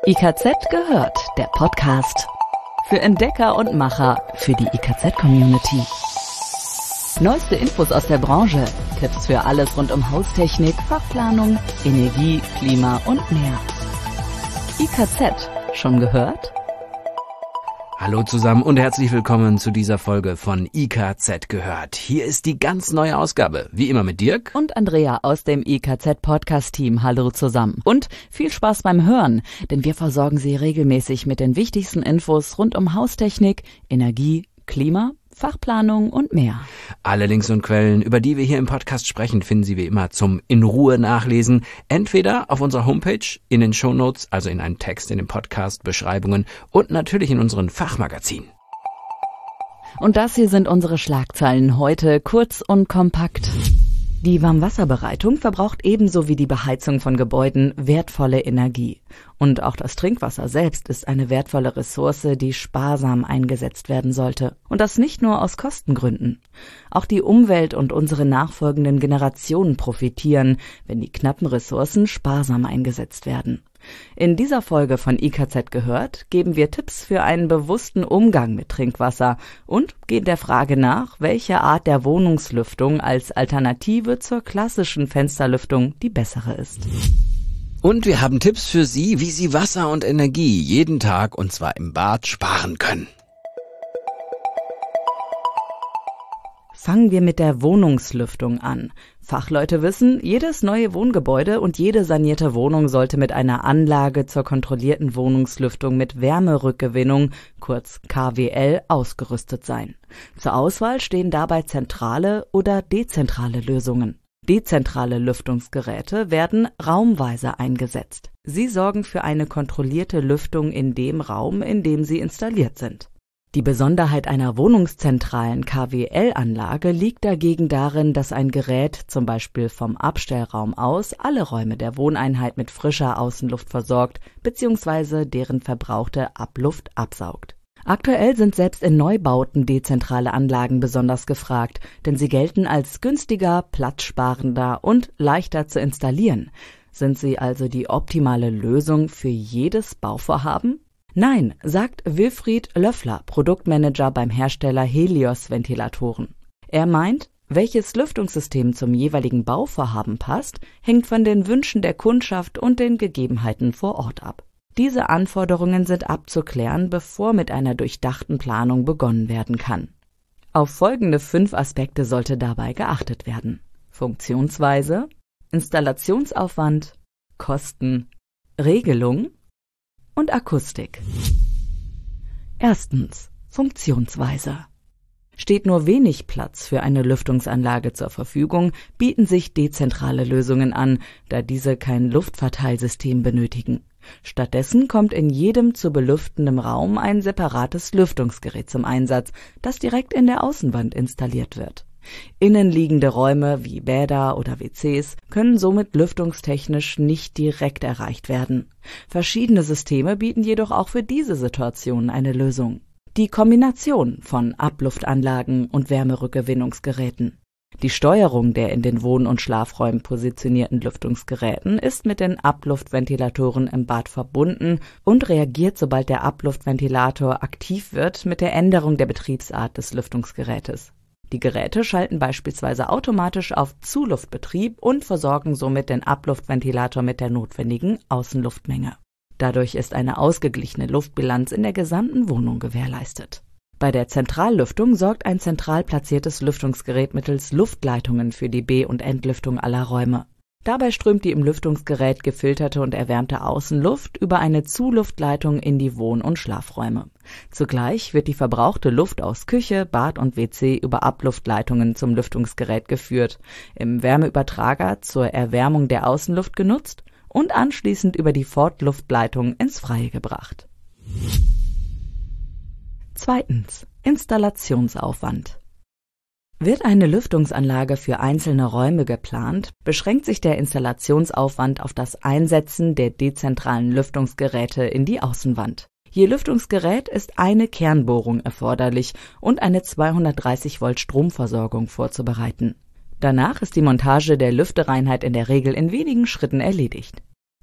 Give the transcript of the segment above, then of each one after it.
IKZ gehört, der Podcast. Für Entdecker und Macher, für die IKZ-Community. Neueste Infos aus der Branche, Tipps für alles rund um Haustechnik, Fachplanung, Energie, Klima und mehr. IKZ, schon gehört? Hallo zusammen und herzlich willkommen zu dieser Folge von IKZ gehört. Hier ist die ganz neue Ausgabe, wie immer mit Dirk und Andrea aus dem IKZ-Podcast-Team. Hallo zusammen und viel Spaß beim Hören, denn wir versorgen Sie regelmäßig mit den wichtigsten Infos rund um Haustechnik, Energie, Klima, Fachplanung und mehr. Alle Links und Quellen, über die wir hier im Podcast sprechen, finden Sie wie immer zum in Ruhe nachlesen. Entweder auf unserer Homepage, in den Shownotes, also in einem Text in den Podcast-Beschreibungen und natürlich in unseren Fachmagazinen. Und das hier sind unsere Schlagzeilen heute, kurz und kompakt. Die Warmwasserbereitung verbraucht ebenso wie die Beheizung von Gebäuden wertvolle Energie. Und auch das Trinkwasser selbst ist eine wertvolle Ressource, die sparsam eingesetzt werden sollte. Und das nicht nur aus Kostengründen. Auch die Umwelt und unsere nachfolgenden Generationen profitieren, wenn die knappen Ressourcen sparsam eingesetzt werden. In dieser Folge von IKZ gehört, geben wir Tipps für einen bewussten Umgang mit Trinkwasser und gehen der Frage nach, welche Art der Wohnungslüftung als Alternative zur klassischen Fensterlüftung die bessere ist. Und wir haben Tipps für Sie, wie Sie Wasser und Energie jeden Tag, und zwar im Bad, sparen können. Fangen wir mit der Wohnungslüftung an. Fachleute wissen, jedes neue Wohngebäude und jede sanierte Wohnung sollte mit einer Anlage zur kontrollierten Wohnungslüftung mit Wärmerückgewinnung, kurz KWL, ausgerüstet sein. Zur Auswahl stehen dabei zentrale oder dezentrale Lösungen. Dezentrale Lüftungsgeräte werden raumweise eingesetzt. Sie sorgen für eine kontrollierte Lüftung in dem Raum, in dem sie installiert sind. Die Besonderheit einer wohnungszentralen KWL-Anlage liegt dagegen darin, dass ein Gerät zum Beispiel vom Abstellraum aus alle Räume der Wohneinheit mit frischer Außenluft versorgt bzw. deren verbrauchte Abluft absaugt. Aktuell sind selbst in Neubauten dezentrale Anlagen besonders gefragt, denn sie gelten als günstiger, platzsparender und leichter zu installieren. Sind sie also die optimale Lösung für jedes Bauvorhaben? Nein, sagt Wilfried Löffler, Produktmanager beim Hersteller Helios Ventilatoren. Er meint, welches Lüftungssystem zum jeweiligen Bauvorhaben passt, hängt von den Wünschen der Kundschaft und den Gegebenheiten vor Ort ab. Diese Anforderungen sind abzuklären, bevor mit einer durchdachten Planung begonnen werden kann. Auf folgende 5 Aspekte sollte dabei geachtet werden: Funktionsweise, Installationsaufwand, Kosten, Regelung und Akustik. Erstens, Funktionsweise. Steht nur wenig Platz für eine Lüftungsanlage zur Verfügung, bieten sich dezentrale Lösungen an, da diese kein Luftverteilsystem benötigen. Stattdessen kommt in jedem zu belüftenden Raum ein separates Lüftungsgerät zum Einsatz, das direkt in der Außenwand installiert wird. Innenliegende Räume wie Bäder oder WCs können somit lüftungstechnisch nicht direkt erreicht werden. Verschiedene Systeme bieten jedoch auch für diese Situation eine Lösung. Die Kombination von Abluftanlagen und Wärmerückgewinnungsgeräten. Die Steuerung der in den Wohn- und Schlafräumen positionierten Lüftungsgeräten ist mit den Abluftventilatoren im Bad verbunden und reagiert, sobald der Abluftventilator aktiv wird, mit der Änderung der Betriebsart des Lüftungsgerätes. Die Geräte schalten beispielsweise automatisch auf Zuluftbetrieb und versorgen somit den Abluftventilator mit der notwendigen Außenluftmenge. Dadurch ist eine ausgeglichene Luftbilanz in der gesamten Wohnung gewährleistet. Bei der Zentrallüftung sorgt ein zentral platziertes Lüftungsgerät mittels Luftleitungen für die Be- und Entlüftung aller Räume. Dabei strömt die im Lüftungsgerät gefilterte und erwärmte Außenluft über eine Zuluftleitung in die Wohn- und Schlafräume. Zugleich wird die verbrauchte Luft aus Küche, Bad und WC über Abluftleitungen zum Lüftungsgerät geführt, im Wärmeübertrager zur Erwärmung der Außenluft genutzt und anschließend über die Fortluftleitung ins Freie gebracht. Zweitens, Installationsaufwand. Wird eine Lüftungsanlage für einzelne Räume geplant, beschränkt sich der Installationsaufwand auf das Einsetzen der dezentralen Lüftungsgeräte in die Außenwand. Je Lüftungsgerät ist eine Kernbohrung erforderlich und eine 230 Volt Stromversorgung vorzubereiten. Danach ist die Montage der Lüftereinheit in der Regel in wenigen Schritten erledigt.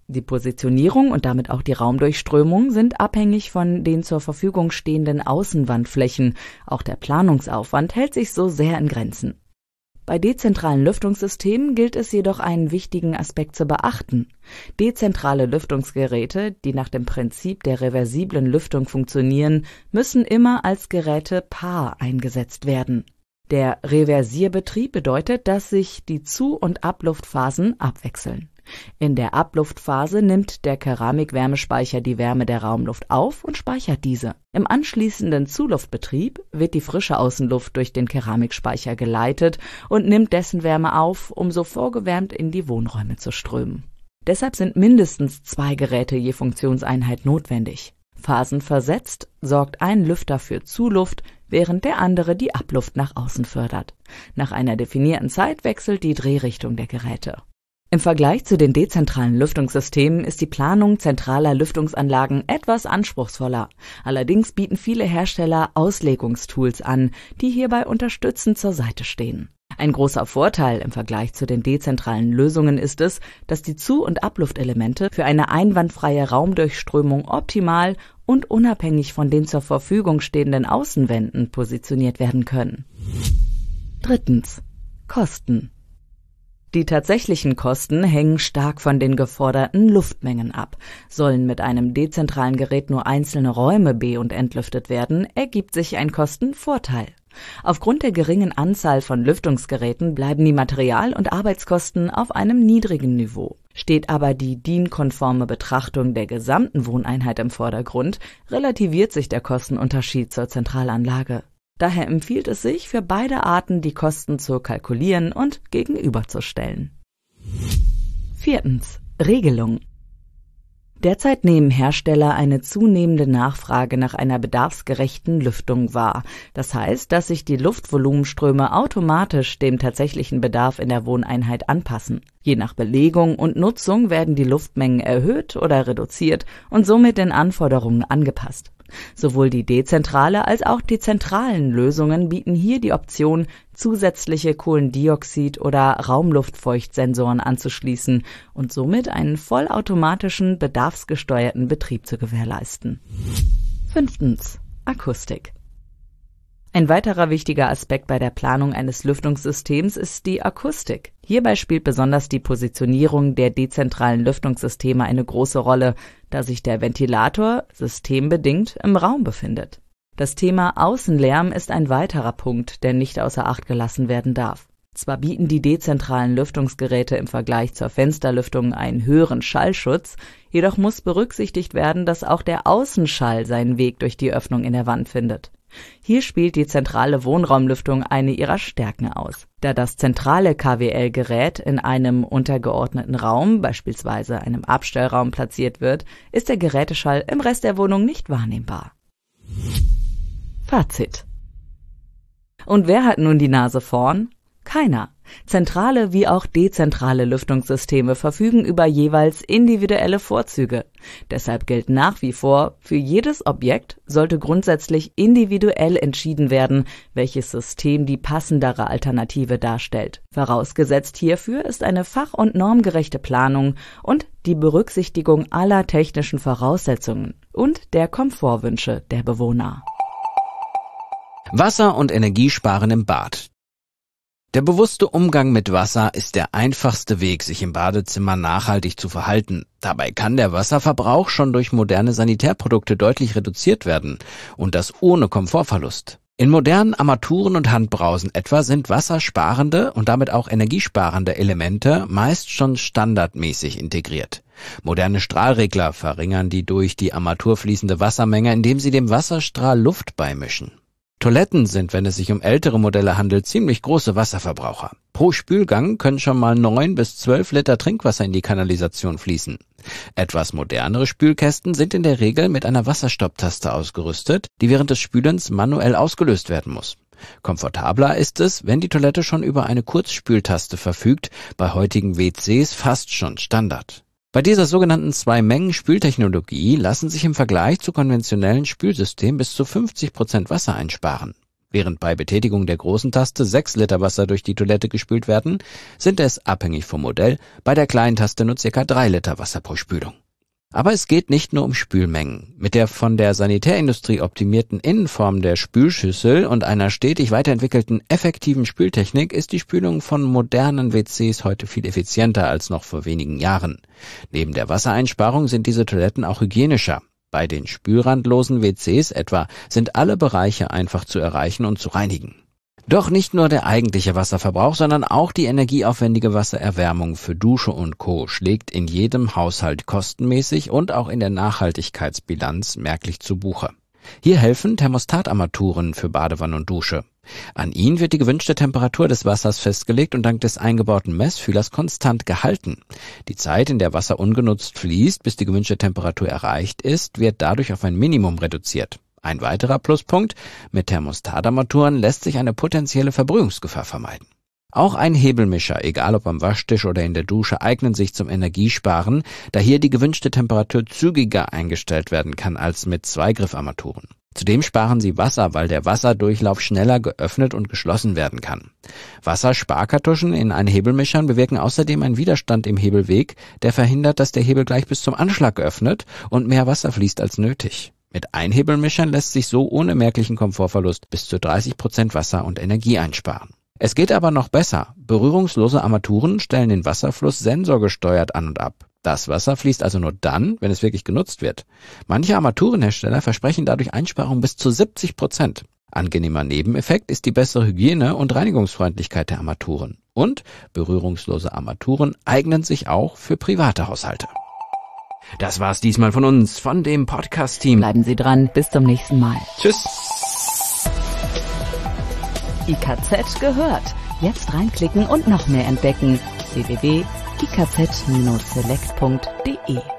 Die Positionierung und damit auch die Raumdurchströmung sind abhängig von den zur Verfügung stehenden Außenwandflächen. Auch der Planungsaufwand hält sich so sehr in Grenzen. Bei dezentralen Lüftungssystemen gilt es jedoch, einen wichtigen Aspekt zu beachten. Dezentrale Lüftungsgeräte, die nach dem Prinzip der reversiblen Lüftung funktionieren, müssen immer als Gerätepaar eingesetzt werden. Der Reversierbetrieb bedeutet, dass sich die Zu- und Abluftphasen abwechseln. In der Abluftphase nimmt der Keramikwärmespeicher die Wärme der Raumluft auf und speichert diese. Im anschließenden Zuluftbetrieb wird die frische Außenluft durch den Keramikspeicher geleitet und nimmt dessen Wärme auf, um so vorgewärmt in die Wohnräume zu strömen. Deshalb sind mindestens 2 Geräte je Funktionseinheit notwendig. Phasenversetzt sorgt ein Lüfter für Zuluft, während der andere die Abluft nach außen fördert. Nach einer definierten Zeit wechselt die Drehrichtung der Geräte. Im Vergleich zu den dezentralen Lüftungssystemen ist die Planung zentraler Lüftungsanlagen etwas anspruchsvoller. Allerdings bieten viele Hersteller Auslegungstools an, die hierbei unterstützend zur Seite stehen. Ein großer Vorteil im Vergleich zu den dezentralen Lösungen ist es, dass die Zu- und Abluftelemente für eine einwandfreie Raumdurchströmung optimal und unabhängig von den zur Verfügung stehenden Außenwänden positioniert werden können. Drittens. Kosten. Die tatsächlichen Kosten hängen stark von den geforderten Luftmengen ab. Sollen mit einem dezentralen Gerät nur einzelne Räume be- und entlüftet werden, ergibt sich ein Kostenvorteil. Aufgrund der geringen Anzahl von Lüftungsgeräten bleiben die Material- und Arbeitskosten auf einem niedrigen Niveau. Steht aber die DIN-konforme Betrachtung der gesamten Wohneinheit im Vordergrund, relativiert sich der Kostenunterschied zur Zentralanlage. Daher empfiehlt es sich, für beide Arten die Kosten zu kalkulieren und gegenüberzustellen. Viertens. Regelung. Derzeit nehmen Hersteller eine zunehmende Nachfrage nach einer bedarfsgerechten Lüftung wahr. Das heißt, dass sich die Luftvolumenströme automatisch dem tatsächlichen Bedarf in der Wohneinheit anpassen. Je nach Belegung und Nutzung werden die Luftmengen erhöht oder reduziert und somit den Anforderungen angepasst. Sowohl die dezentrale als auch die zentralen Lösungen bieten hier die Option, zusätzliche Kohlendioxid- oder Raumluftfeuchtsensoren anzuschließen und somit einen vollautomatischen, bedarfsgesteuerten Betrieb zu gewährleisten. Fünftens. Akustik. Ein weiterer wichtiger Aspekt bei der Planung eines Lüftungssystems ist die Akustik. Hierbei spielt besonders die Positionierung der dezentralen Lüftungssysteme eine große Rolle, da sich der Ventilator systembedingt im Raum befindet. Das Thema Außenlärm ist ein weiterer Punkt, der nicht außer Acht gelassen werden darf. Zwar bieten die dezentralen Lüftungsgeräte im Vergleich zur Fensterlüftung einen höheren Schallschutz, jedoch muss berücksichtigt werden, dass auch der Außenschall seinen Weg durch die Öffnung in der Wand findet. Hier spielt die zentrale Wohnraumlüftung eine ihrer Stärken aus. Da das zentrale KWL-Gerät in einem untergeordneten Raum, beispielsweise einem Abstellraum, platziert wird, ist der Geräteschall im Rest der Wohnung nicht wahrnehmbar. Fazit. Und wer hat nun die Nase vorn? Keiner. Zentrale wie auch dezentrale Lüftungssysteme verfügen über jeweils individuelle Vorzüge. Deshalb gilt nach wie vor, für jedes Objekt sollte grundsätzlich individuell entschieden werden, welches System die passendere Alternative darstellt. Vorausgesetzt hierfür ist eine fach- und normgerechte Planung und die Berücksichtigung aller technischen Voraussetzungen und der Komfortwünsche der Bewohner. Wasser und Energiesparen im Bad. Der bewusste Umgang mit Wasser ist der einfachste Weg, sich im Badezimmer nachhaltig zu verhalten. Dabei kann der Wasserverbrauch schon durch moderne Sanitärprodukte deutlich reduziert werden und das ohne Komfortverlust. In modernen Armaturen und Handbrausen etwa sind wassersparende und damit auch energiesparende Elemente meist schon standardmäßig integriert. Moderne Strahlregler verringern die durch die Armatur fließende Wassermenge, indem sie dem Wasserstrahl Luft beimischen. Toiletten sind, wenn es sich um ältere Modelle handelt, ziemlich große Wasserverbraucher. Pro Spülgang können schon mal 9 bis 12 Liter Trinkwasser in die Kanalisation fließen. Etwas modernere Spülkästen sind in der Regel mit einer Wasserstopptaste ausgerüstet, die während des Spülens manuell ausgelöst werden muss. Komfortabler ist es, wenn die Toilette schon über eine Kurzspültaste verfügt, bei heutigen WCs fast schon Standard. Bei dieser sogenannten Zwei-Mengen-Spültechnologie lassen sich im Vergleich zu konventionellen Spülsystemen bis zu 50% Wasser einsparen. Während bei Betätigung der großen Taste 6 Liter Wasser durch die Toilette gespült werden, sind es, abhängig vom Modell, bei der kleinen Taste nur ca. 3 Liter Wasser pro Spülung. Aber es geht nicht nur um Spülmengen. Mit der von der Sanitärindustrie optimierten Innenform der Spülschüssel und einer stetig weiterentwickelten effektiven Spültechnik ist die Spülung von modernen WCs heute viel effizienter als noch vor wenigen Jahren. Neben der Wassereinsparung sind diese Toiletten auch hygienischer. Bei den spülrandlosen WCs etwa sind alle Bereiche einfach zu erreichen und zu reinigen. Doch nicht nur der eigentliche Wasserverbrauch, sondern auch die energieaufwendige Wassererwärmung für Dusche und Co. schlägt in jedem Haushalt kostenmäßig und auch in der Nachhaltigkeitsbilanz merklich zu Buche. Hier helfen Thermostatarmaturen für Badewanne und Dusche. An ihnen wird die gewünschte Temperatur des Wassers festgelegt und dank des eingebauten Messfühlers konstant gehalten. Die Zeit, in der Wasser ungenutzt fließt, bis die gewünschte Temperatur erreicht ist, wird dadurch auf ein Minimum reduziert. Ein weiterer Pluspunkt: mit Thermostatarmaturen lässt sich eine potenzielle Verbrühungsgefahr vermeiden. Auch ein Hebelmischer, egal ob am Waschtisch oder in der Dusche, eignen sich zum Energiesparen, da hier die gewünschte Temperatur zügiger eingestellt werden kann als mit Zweigriffarmaturen. Zudem sparen sie Wasser, weil der Wasserdurchlauf schneller geöffnet und geschlossen werden kann. Wassersparkartuschen in einen Hebelmischern bewirken außerdem einen Widerstand im Hebelweg, der verhindert, dass der Hebel gleich bis zum Anschlag geöffnet und mehr Wasser fließt als nötig. Mit Einhebelmischern lässt sich so ohne merklichen Komfortverlust bis zu 30% Wasser und Energie einsparen. Es geht aber noch besser. Berührungslose Armaturen stellen den Wasserfluss sensorgesteuert an und ab. Das Wasser fließt also nur dann, wenn es wirklich genutzt wird. Manche Armaturenhersteller versprechen dadurch Einsparungen bis zu 70%. Angenehmer Nebeneffekt ist die bessere Hygiene und Reinigungsfreundlichkeit der Armaturen. Und berührungslose Armaturen eignen sich auch für private Haushalte. Das war's diesmal von uns, von dem Podcast-Team. Bleiben Sie dran, bis zum nächsten Mal. Tschüss. IKZ gehört. Jetzt reinklicken und noch mehr entdecken. www.ikz-select.de